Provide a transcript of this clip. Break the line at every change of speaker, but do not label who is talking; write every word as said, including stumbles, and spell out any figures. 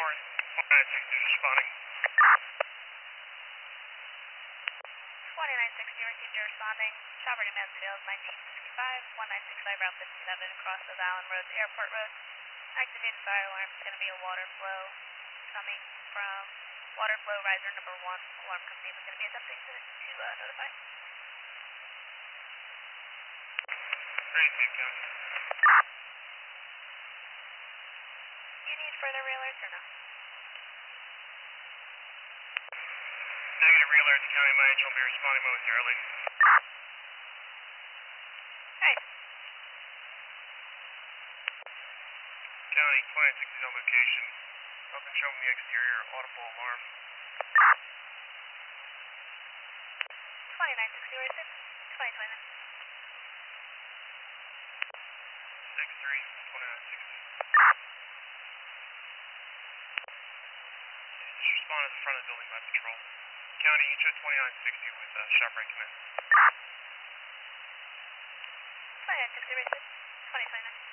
Warren, twenty-nine sixty responding.
twenty-nine sixty received your responding. Chopper to Mansfield, nineteen sixty-five, one nine six five, Route fifty-seven, across of Allen Road to Airport Road. Activated fire alarm is going to be a water flow coming from water flow riser number one. Alarm company is going to be attempting to, to uh, notify.
Ready to get going.
Do you need further rail alerts or no?
Negative re-alerts, County Manager will be responding momentarily.
Hey.
County, twenty-nine sixty is on location. Open show from the exterior, audible alarm.
twenty-nine sixty, where is it? twenty twenty-nine.
six three, twenty-nine sixty. Just respond at the front of the building by patrol. County, you show twenty-nine sixty with uh, shop break command.
twenty-nine sixty, where is it? twenty twenty-nine.